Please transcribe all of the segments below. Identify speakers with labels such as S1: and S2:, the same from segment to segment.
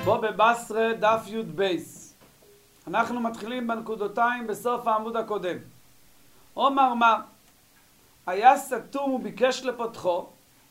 S1: בו בבסרה דף י' בייס. אנחנו מתחילים בנקודותיים בסוף העמוד הקודם. אומר מה? היה סתום וביקש לפותחו.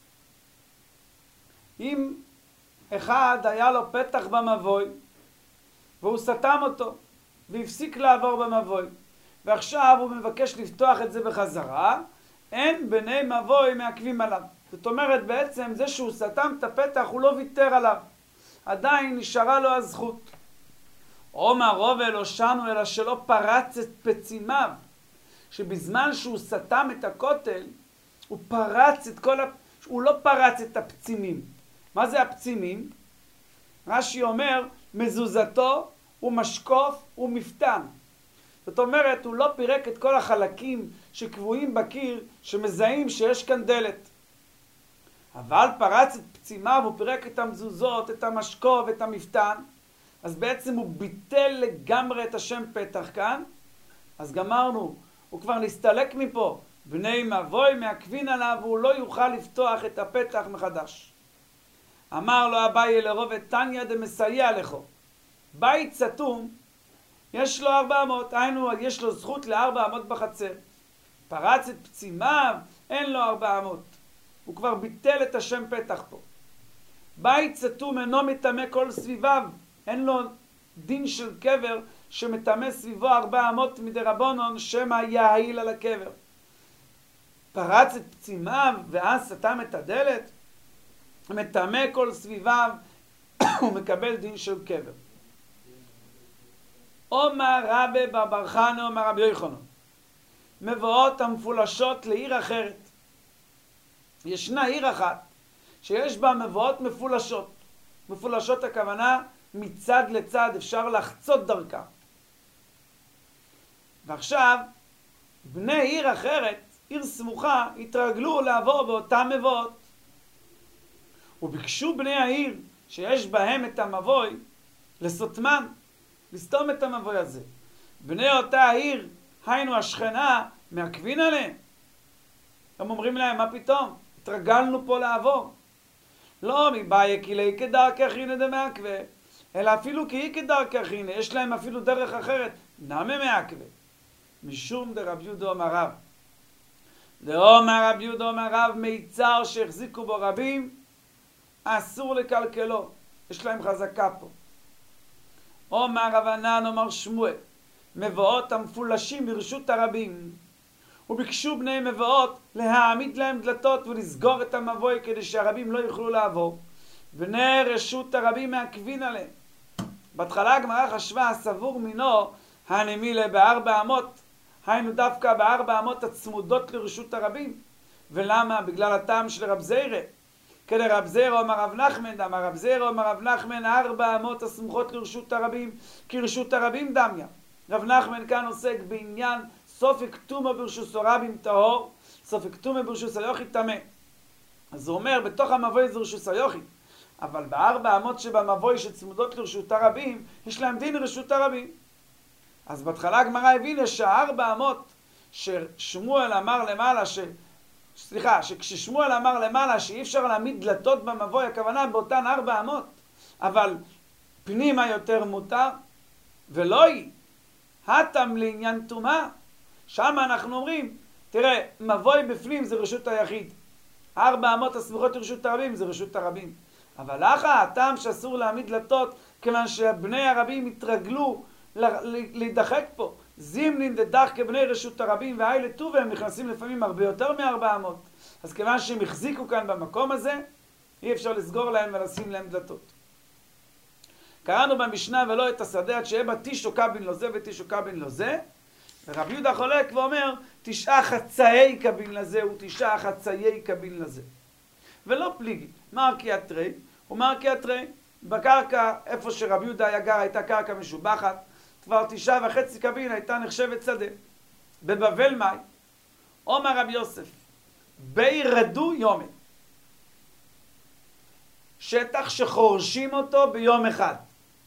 S1: אם אחד היה לו פתח במבוי והוא סתם אותו והפסיק לעבור במבוי ועכשיו הוא מבקש לפתוח את זה בחזרה, אין בני מבוי מעכבים עליו. זאת אומרת בעצם זה שהוא סתם את הפתח הוא לא ויתר עליו, עדיין נשארה לו הזכות. אומר רובה לא שנו אלא שלא פרץ את פצימיו, שבזמן שהוא סתם את הכותל הוא פרץ את הוא לא פרץ את הפצימים. מה זה הפצימים? רש"י אומר מזוזתו ומשקוף ומפתן. זאת אומרת הוא לא פירק את כל החלקים שקבועים בקיר שמזהים שיש כאן דלת, אבל פרץ את פצימיו, הוא פירק את המזוזות, את המשקוף, את המפתן. אז בעצם הוא ביטל לגמרי את השם פתח כאן. אז גמרנו, הוא כבר נסתלק מפה, בני מבוי מעכבין עליו, והוא לא יוכל לפתוח את הפתח מחדש. אמר לו אביי לרובד תניא דמסייע לכו, בית סתום יש לו 400, היינו יש לו זכות ל400 בחצר. פרץ את פצימיו, אין לו 400, הוא כבר ביטל את השם פתח פה. בית סתום אינו מטמא כל סביביו, אין לו דין של קבר שמטמא סביבו 400 מדרבנן שמא יעיל על הקבר. פרץ את פצימיו ואז סתם את הדלת, מטמא כל סביביו, הוא מקבל דין של קבר. אומר רבי בר חנא אומר רבי יוחנן, מבואות המפולשות לעיר אחרת. ישנה עיר אחת שיש בה מבואות מפולשות. מפולשות הכוונה מצד לצד, אפשר לחצות דרכה. ועכשיו בני עיר אחרת, עיר סמוכה, התרגלו לעבור באותם מבואות. וביקשו בני העיר שיש בהם את המבוי לסותמן, לסתום את המבוי הזה. בני אותה העיר, היינו השכנה, מעכבין עליהם. הם אומרים להם, מה פתאום? התרגלנו פה לעבור. לא מבעיה כלי כדרכך הנה דמעכבה, אלא אפילו כי היא כדרכך הנה, יש להם אפילו דרך אחרת, נמי מעכבה. משום דרב יהודה אומר רב. דאמר רב יהודה אומר רב, מיצר שהחזיקו בו רבים, אסור לקלקלו. יש להם חזקה פה. אומר רב ענן אומר שמואל, מבואות המפולשים ברשות הרבים. וביקשו בני מבואות להעמיד להם דלתות ולסגור את המבוי כדי שהרבים לא יוכלו לעבור. בני רשות הרבים מעכבין עליהם. בהתחלה הגמרא חשבה הסבור מינו הנמילה ב400, היינו דווקא ב400 הצמודות לרשות הרבים. ולמה? בגלל הטעם של רב זיירה. כדרב זיירה אומר רב נחמן, אמר רב זיירה אומר רב נחמן 400 הסמוכות לרשות הרבים כי רשות הרבים דמיה. רב נחמן כאן עוסק בעניין סופק טומאה ברשות הרבים טהור, סופק טומאה ברשות היחיד טמא. אז הוא אומר בתוך המבוי זה רשות היחיד, אבל ב400 שבמבוי שצמודות לרשות הרבים יש להם דין רשות הרבים. אז בהתחלה הגמרא הבינה שה400 ששמואל אמר למעלה שכששמואל אמר למעלה שאי אפשר להעמיד דלתות במבוי, הכוונה באותן 400, אבל פנימה יותר מותר, ולא היא הטם לעניין טומאה. שם אנחנו אומרים, תראה, מבוי בפנים זה רשות היחיד, 400 הסמוכות לרשות הרבים זה רשות הרבים. אבל הטעם שאסור להעמיד דלתות, כיוון שבני הרבים התרגלו להידחק פה. זימנין דדח כבני רשות הרבים והאלה טובה, הם נכנסים לפעמים הרבה יותר מ400. אז כיוון שהם החזיקו כאן במקום הזה, אי אפשר לסגור להם ולשים להם דלתות. קראנו במשנה ולא את השדה עד שיהיה בה תישו קבין לו זה ותישו קבין לו זה. ורב יהודה חולק ואומר 9 חצאי קבין לזה ו9 חצאי קבין לזה. ולא פליגי. מרקי אתרי ומרקי אתרי. בקרקע איפה שרב יהודה היה גר הייתה קרקע משובחת. כבר 9.5 קבין הייתה נחשבת שדה. בבבל מאי. אומר רב יוסף. בי רדו יומן. שטח שחורשים אותו ביום אחד.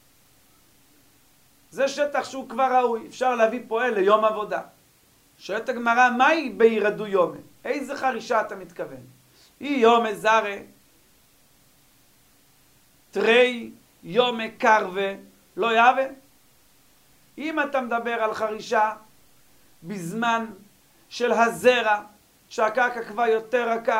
S1: זה שטח שהוא כבר ראוי, אפשר להביא פועל ליום עבודה. שואלת הגמרא, מהי בירדו יומן? איזה חרישה אתה מתכוון? היא יום זרה, תרי יום קרבה לא יהווה. אם אתה מדבר על חרישה בזמן של הזרע, שהקרקע כבר יותר רכה,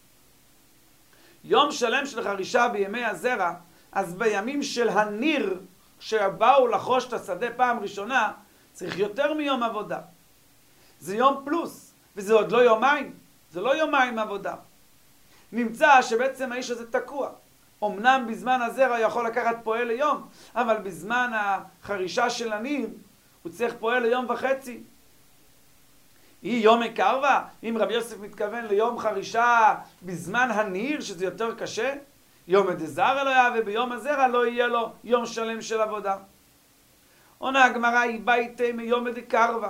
S1: יום שלם של חרישה בימי הזרע, אז בימים של הניר, שבאו לחרוש את השדה פעם ראשונה, צריך יותר מיום עבודה. זה יום פלוס, וזה עוד לא יומיים, זה לא יומיים עבודה. נמצא שבעצם האיש הזה תקוע. אמנם בזמן הזרע יכול לקחת פועל ליום, אבל בזמן החרישה של הניר, הוא צריך פועל ליום וחצי. היא יום קרבה, אם רבי יוסף מתכוון ליום חרישה בזמן הניר, שזה יותר קשה, יום דזרע לא יהיה, וביום הזרע לא יהיה לו יום שלם של עבודה. עונה הגמרא, היא ביתה מיום דקרבה.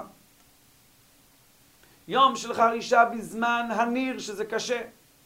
S1: יום של חרישה בזמן הניר, שזה קשה.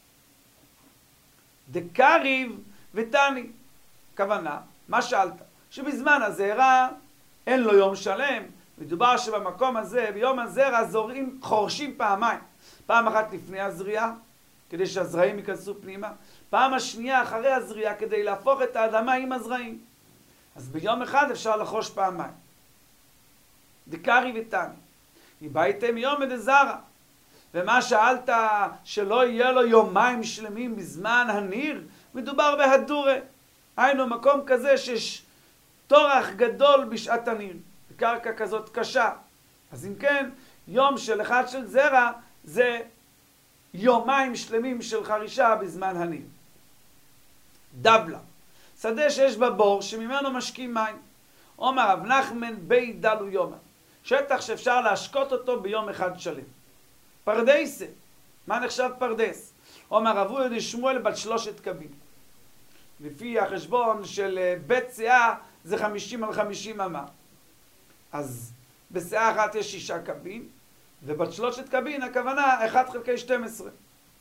S1: דקריב ותני. כוונה, מה שאלת? שבזמן הזרע אין לו יום שלם. מדובר שבמקום הזה, ביום הזרע, חורשים פעמיים. פעם אחת לפני הזריעה, כדי שהזרעים ייכנסו פנימה. פעם השנייה אחרי הזריעה, כדי להפוך את האדמה עם הזרעים. אז ביום אחד אפשר לחרוש פעמיים. דקריב ותני. הבאתם יום דזרע. ומה שאלת שלא יהיה לו יומיים שלמים בזמן הניר, מדובר בהדורה. היינו מקום כזה שיש תורח גדול בשעת הניר. קרקע כזאת קשה. אז אם כן, יום של אחד של זרע זה יומיים שלמים של חרישה בזמן הניר. דבלה. שדה שיש בבור שממנו משקים מים. אומר רב נחמן בי דלו יומא. שטח שאפשר להשקות אותו ביום אחד שלם. פרדסה. מה נחשב פרדס? אומר רב יהודה שמואל בת 3 קבין. לפי החשבון של בית שאה זה 50 על 50 אמה. אז בשאה אחת יש 6 קבין, ובת 3 קבין הכוונה 1 חלקי 12.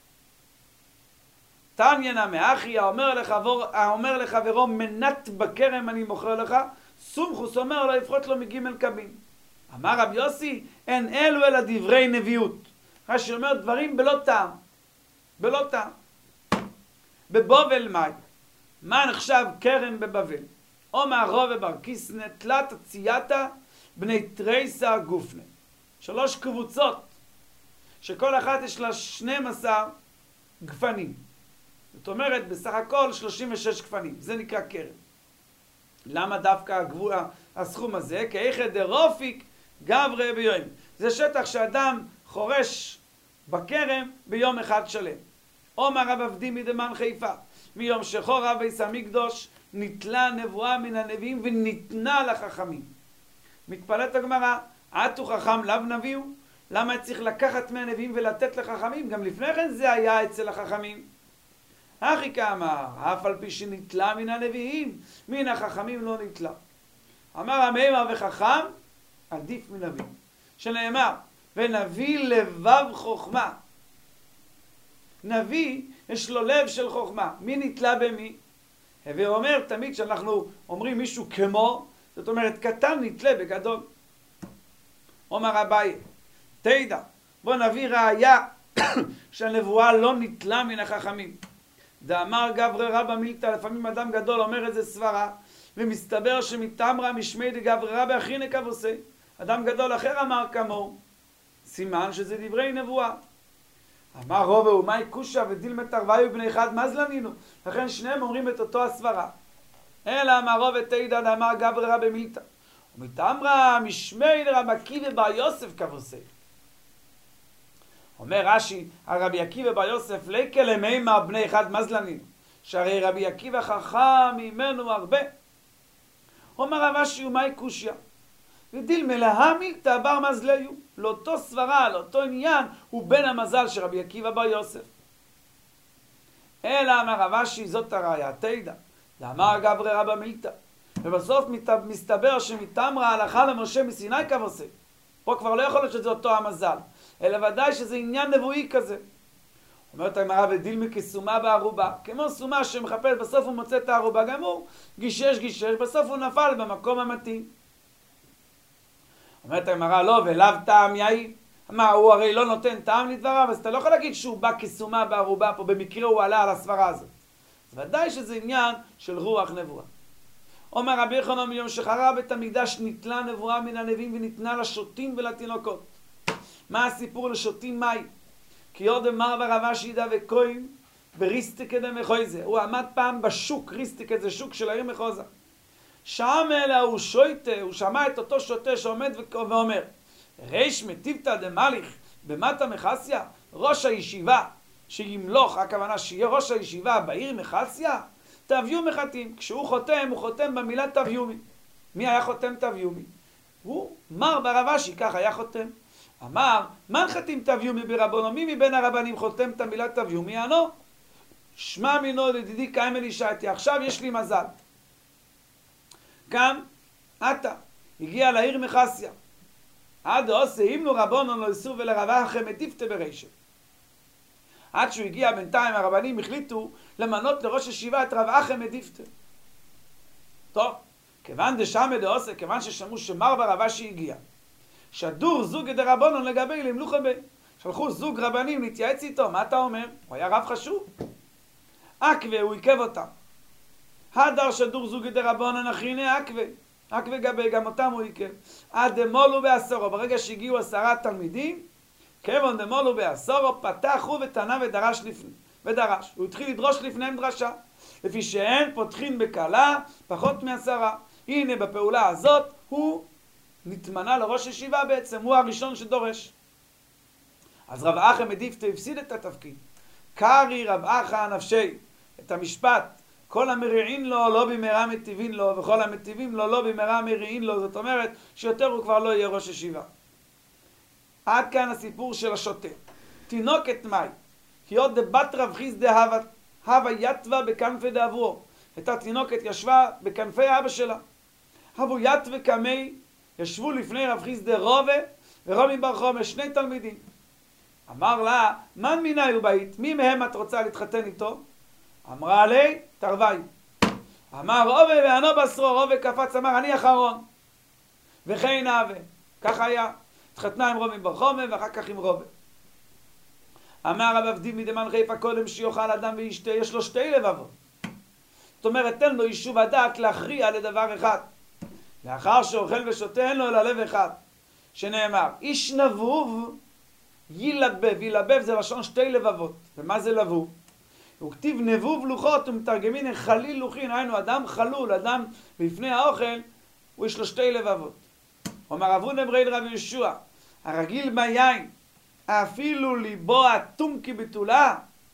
S1: תניא מאחי האומר לחברו מנת בכרם אני מוכר לך, סומכוס אומר לו יפחות לו מג' קבין. אמר רב יוסי, אין אלו אלא דברי נביאות. רש"י אומר דברים בלא טעם. בלא טעם. בבבל מאי. מה נחשב כרם בבבל? אומר רובה בר קיסנא תלת צייתה בני תריסר גופנה. 3 קבוצות, שכל אחת יש לה 12 גפנים. זאת אומרת, בסך הכל 36 גפנים. זה נקרא כרם. למה דווקא הסכום הזה? כי איכא דרופיק גברי ביום. זה שטח שאדם חורש בכרם ביום אחד שלם. אומר רב עבדי מדמן חיפה, מיום שחורב בית המקדוש נתלה נבואה מן הנביאים וניתנה לחכמים. מתפלאת הגמרא, עתו חכם לאו נביאו? למה צריך לקחת מהנביאים ולתת לחכמים? גם לפני כן זה היה אצל החכמים. אחי כאמר, אף על פי שנתלה מן הנביאים, מן החכמים לא נתלה. אמר המימר וחכם, עדיף מנביא. שנאמר, ונביא לבב חוכמה. נביא יש לו לב של חוכמה. מי נתלה במי? הווה אומר תמיד שאנחנו אומרים מישהו כמו, זאת אומרת קטן נתלה בגדול. אומר אביי, תדע, בוא נביא ראיה שהנבואה לא נתלה מן החכמים. דאמר גברי רבא מילתא, לפעמים אדם גדול אומר את זה סברה, ומסתבר שמתמרה משמי דגברי רבא הכי כבוסי. אדם גדול אחר אמר כמוהו, סימן שזה דברי נבואה. אמר רובה ומאי קושה ודילמת ארבעי בני אחד מזלנינו, לכן שניהם אומרים את אותו הסברה. אלא אמר רובה תדע דאמר גברי רבא מילתא, ומתמרה משמי דרבא עקיבא בר יוסף כבוסי. אומר רש"י, הרבי עקיבא בר יוסף ליקה למימר בני אחד מזלנינו, שהרי רבי עקיבא חכם ממנו הרבה. אומר רש"י ומאי קושיה, ודילמה להמילתא בר מזליו, לאותו סברה, לאותו עניין, הוא בן המזל של רבי עקיבא בר יוסף. אלא אמר רש"י, זאת הראיה, תדע, דאמר גברי רבא מילתא, ובסוף מסתבר שמתמרה הלכה למשה מסיני כבוסי. פה כבר לא יכול להיות שזה אותו המזל, אלא ודאי שזה עניין נבואי כזה. אומרת הגמרא, ודילמה כסומה בערובה, כמו סומה שמחפש, בסוף הוא מוצא את הערובה, גם הוא גישש, בסוף הוא נפל במקום המתאים. אומרת הגמרא, לא, ולאו טעם יאי. מה, הוא הרי לא נותן טעם לדבריו, אז אתה לא יכול להגיד שהוא בא כסומה בערובה פה, במקרה הוא עלה על הסברה הזאת. אז ודאי שזה עניין של רוח נבואה. אומר רבי יוחנן, מיום שחרב בית המקדש ניטלה נבואה מן הנביאים וניתנה לשוטים ולתינוקות. מה הסיפור לשוטים? מהי? כי עוד אמר ברבה שידע וכהן בריסטיקה דמחויזה. הוא עמד פעם בשוק, ריסטיקה זה שוק של העיר מחוזה. שם אלה הוא שויטה, הוא שמע את אותו שוטה שעומד ואומר, ריש מטיבתא דמליך במטה מחסיה, ראש הישיבה שימלוך, הכוונה שיהיה ראש הישיבה בעיר מחסיה, תביאו מחתים. כשהוא חותם, הוא חותם במילה תביאומי. מי היה חותם תביאומי? הוא מר ברבשי, כך היה חותם. אמר, מן חתים תביאומי ברבונו? מי מבין הרבנים חותם את המילה תביאומי? ענו, שמע מינו לדידי קיים אלישעתי, עכשיו יש לי מזל. קם, אתה, הגיע לעיר מחסיה. עד עושה אימנו רבונו לא יסור ולרבה אחרי מטיפתה ברישה. עד שהוא הגיע בינתיים הרבנים החליטו למנות לראש ישיבה את רב אחי מדיפתה. טוב, כיוון דשמע דעושה, כיוון ששמעו שמר ברבה שהגיע, שדור זוג דרבנן לגבי למלוכה בי. שלחו זוג רבנים להתייעץ איתו, מה אתה אומר? הוא היה רב חשוב. עקווה, הוא עיכב אותם. הדר שדור זוג דרבנן אחריני עקווה. עקווה גבי, גם אותם הוא עיכב. עד דמולו בעשורו, ברגע שהגיעו 10 תלמידים, כיוון דמולו בעשורו, פתחו ותנה ודרש. הוא התחיל לדרוש לפניהם דרשה. לפי שאין פותחין בקלה פחות מ10. הנה בפעולה הזאת הוא נתמנה לראש ישיבה בעצם, הוא הראשון שדורש. אז רב אחא מדיפתה הפסיד את התפקיד. קרי רב אחא נפשי, את המשפט, כל המריעין לו לא במהרה מטיבין לו, וכל המטיבים לו לא במהרה מריעין לו. זאת אומרת שיותר הוא כבר לא יהיה ראש ישיבה. עד כאן הסיפור של השוטה. תינוקת מאי, כי עוד דבת רב חיסדא הווה יתווה בכנפי דאבוהו. הייתה תינוקת, ישבה בכנפי אבא שלה. הבו יתווה קמי, ישבו לפני רב חיסדא רובה ורומי בר חומש, 2 תלמידים. אמר לה, מן מיני הוא בית? מי מהם את רוצה להתחתן איתו? אמרה לי, תרווי. אמר רובה וענו בשרו, רובה קפץ, אמר אני אחרון. וכן אהבה. כך היה. התחתנה עם רומי בר חומש ואחר כך עם רובה. אמר רב אבדיב מדמן חיפה קודם שיוכל אדם וישתה, יש לו 2 לבבות. זאת אומרת, תן לו יישוב הדעת להכריע לדבר אחד. לאחר שאוכל ושותה אין לו אלא לב אחד. שנאמר, איש נבוב ילבב. ילבב זה לשון 2 לבבות. ומה זה לבוב? הוא כתיב נבוב לוחות ומתרגמין חליל לוחין. היינו אדם חלול, אדם לפני האוכל, הוא יש לו 2 לבבות. אומר אבונה ברי רב יהושע, הרגיל ביין, אפילו ליבו אטום כבתולה,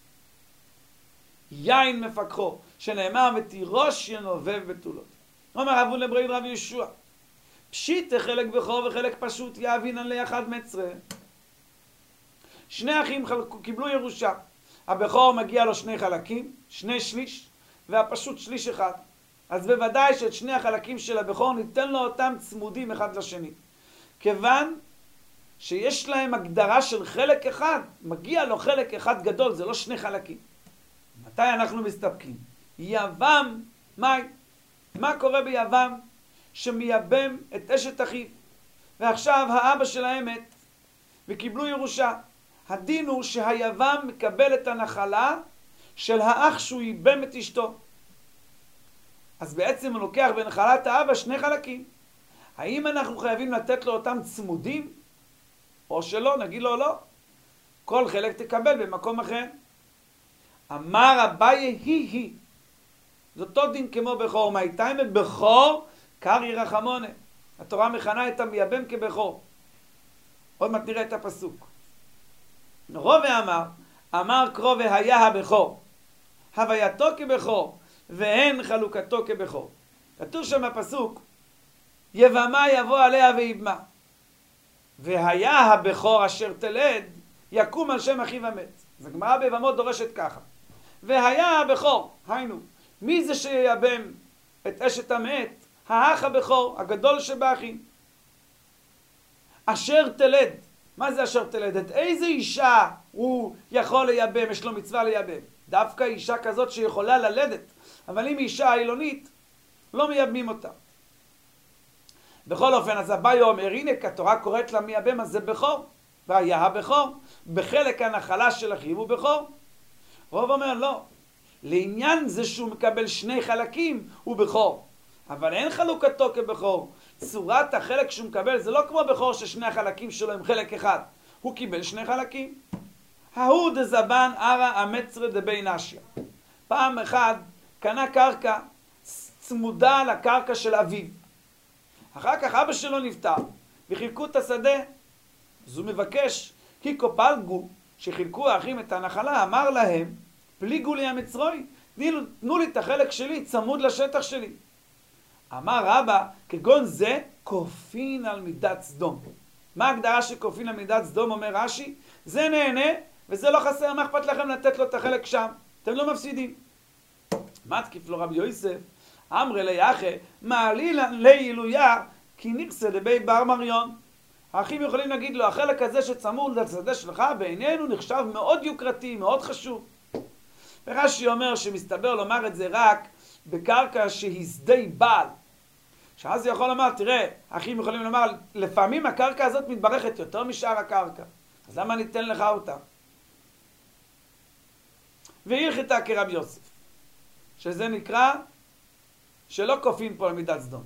S1: יין מפקחו, שנאמר ותירוש ינובב בתולות. אומר אבונה ברי רב יהושע, פשיט חלק בכור וחלק פשוט יאבינן ליחד מצרה. 2 אחים קיבלו ירושה. הבכור מגיע לו 2 חלקים, 2 שליש, והפשוט שליש אחד. אז בוודאי שאת 2 החלקים של הבכור ניתן לו אותם צמודים אחד לשני. כיוון שיש להם הגדרה של חלק אחד, מגיע לו חלק אחד גדול, זה לא 2 חלקים. מתי אנחנו מסתפקים? יבם, מה קורה ביבם? שמייבם את אשת אחיו, ועכשיו האבא שלהם מת, וקיבלו ירושה. הדין הוא שהיבם מקבל את הנחלה של האח שהוא ייבם את אשתו. אז בעצם הוא לוקח בנחלת האבא 2 חלקים. האם אנחנו חייבים לתת לו אותם צמודים? או שלא, נגיד לו לא. כל חלק תקבל במקום אחר. אמר אביי היא. זאת אותו דין כמו בכור. מה הייתה עם בכור? קרי רחמונה. התורה מכנה את המייבם כבכור. עוד מעט נראה את הפסוק. רובה אמר קרובה היה הבכור. הווייתו כבכור, ואין חלוקתו כבכור. כתוב שם הפסוק, יבמה יבוא עליה ויבמה. והיה הבכור אשר תלד, יקום על שם אחיו המת. אז הגמרא ביבמות דורשת ככה. והיה הבכור, היינו, מי זה שיבם את אשת המת? האח הבכור, הגדול שבאחים. אשר תלד. מה זה אשר תלד? את איזה אישה הוא יכול לייבם, יש לו מצווה לייבם? דווקא אישה כזאת שיכולה ללדת. אבל אם אישה אילונית, לא מייבמים אותה. בכל אופן, אז אביי אומר, הנה, התורה קוראת לה מייבם, אז זה בכור. והיה הבכור. בחלק הנחלה של אחיו הוא בכור. רוב אומר, לא. לעניין זה שהוא מקבל 2 חלקים, הוא בכור. אבל אין חלוקתו כבכור. צורת החלק שהוא מקבל זה לא כמו בכור ששני החלקים שלו הם חלק אחד. הוא קיבל שני חלקים. ההוא דזבן ערה המצרה דבי נשיה. פעם אחד קנה קרקע צמודה לקרקע של אביו. אחר כך אבא שלו נפטר וחילקו את השדה. אז הוא מבקש, כי קופלגו, שחילקו האחים את הנחלה, אמר להם, פליגו לי המצרוי, תנו לי את החלק שלי צמוד לשטח שלי. אמר רבא, כגון זה כופין על מידת סדום. מה ההגדרה שכופין על מידת סדום? אומר רש"י, זה נהנה וזה לא חסר, מה אכפת לכם לתת לו את החלק שם? אתם לא מפסידים. מתקיף לו רבי יוסף, אמרי ליחי, מעלילה להילויה, כי נכסה לבי בר מריון. האחים יכולים להגיד לו, החלק הזה שצמוד לשדה שלך בעינינו נחשב מאוד יוקרתי, מאוד חשוב. ורש"י אומר שמסתבר לומר את זה רק בקרקע שהיא שדה בעל. שאז הוא יכול לומר, תראה, האחים יכולים לומר, לפעמים הקרקע הזאת מתברכת יותר משאר הקרקע. אז למה ניתן לך אותה? והלכתה כרבי יוסף, שזה נקרא שלא כופין פה למידת סדום.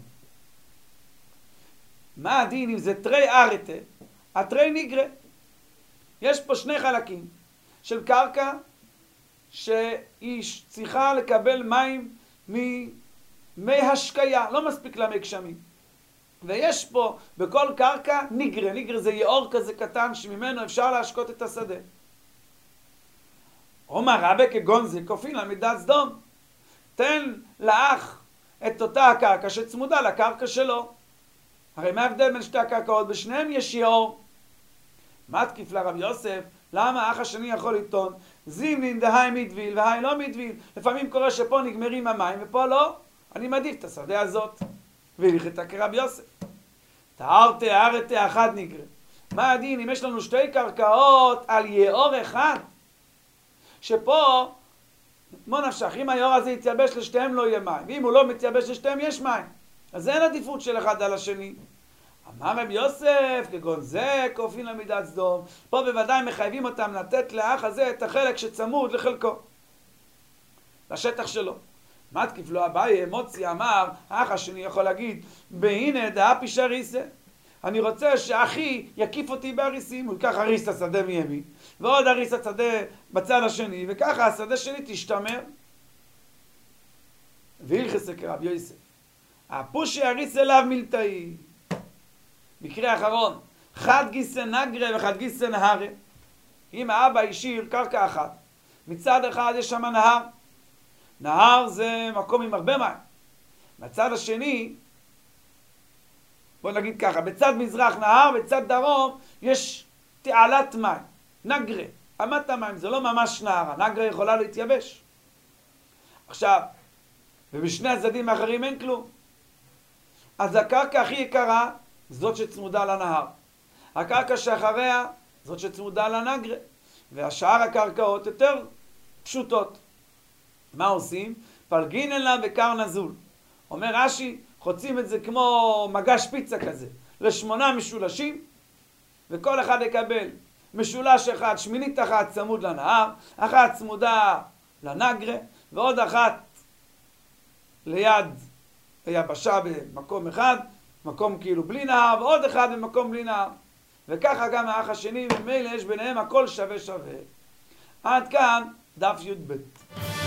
S1: מה הדין אם זה תרי ארתה, התרי נגרה? יש פה שני חלקים של קרקע שהיא צריכה לקבל מים ממי השקיה, לא מספיק לה מי גשמים. ויש פה בכל קרקע נגרה, נגרה זה יאור כזה קטן שממנו אפשר להשקות את השדה. אומר רבי כגון זה כופין למידת סדום. תן לאח את אותה הקרקע שצמודה לקרקע שלו. הרי מה ההבדל בין שתי הקרקעות? בשניהם יש יאור. מתקיף לרבי יוסף, למה האח השני יכול לטעון? זימנין דהי מדביל והי לא מדביל. לפעמים קורה שפה נגמרים המים ופה לא. אני מעדיף את השדה הזאת. והלכתה כרבי יוסף. תארתי ארתי אחד נגרה. מה הדין אם יש לנו שתי קרקעות על יאור אחד? שפה, כמו נפשך, אם היאור הזה יתייבש לשתיהם לא יהיה מים. ואם הוא לא מתייבש לשתיהם יש מים. אז אין עדיפות של אחד על השני. אמר רבי יוסף, כגון זה כופין למידת סדום. פה בוודאי מחייבים אותם לתת לאח הזה את החלק שצמוד לחלקו, לשטח שלו. מתקיף לו אביי מוצי, אמר, האח השני יכול להגיד, בהנה דאפי שריסה. אני רוצה שאחי יקיף אותי בהריסים, הוא ייקח הריס השדה מימין, ועוד הריס השדה בצד השני, וככה השדה שלי תשתמר. והלכסה כרבי יוסף. הפושי הריס אליו מלטאי. מקרה אחרון, חד גיסא נגרה וחד גיסא נהרה. אם האבא השאיר קרקע אחת, מצד אחד יש שם נהר. נהר זה מקום עם הרבה מים. מצד השני, בוא נגיד ככה, בצד מזרח נהר, בצד דרום יש תעלת מים. נגרה, אמת המים, זה לא ממש נהר, הנגרה יכולה להתייבש. עכשיו, ובשני הצדדים האחרים אין כלום. אז הקרקע הכי יקרה, זאת שצמודה לנהר. הקרקע שאחריה, זאת שצמודה לנגרה. והשאר הקרקעות יותר פשוטות. מה עושים? פלגינן לה בקר נזול. אומר רש"י, חוצים את זה כמו מגש פיצה כזה, לשמונה משולשים, וכל אחד יקבל משולש אחד, שמינית אחת צמוד לנהר, אחת צמודה לנגרה, ועוד אחת ליד היבשה במקום אחד, מקום כאילו בלי נהר, ועוד אחד במקום בלי נהר. וככה גם האח השני, ומילא יש ביניהם הכל שווה שווה. עד כאן דף י"ב.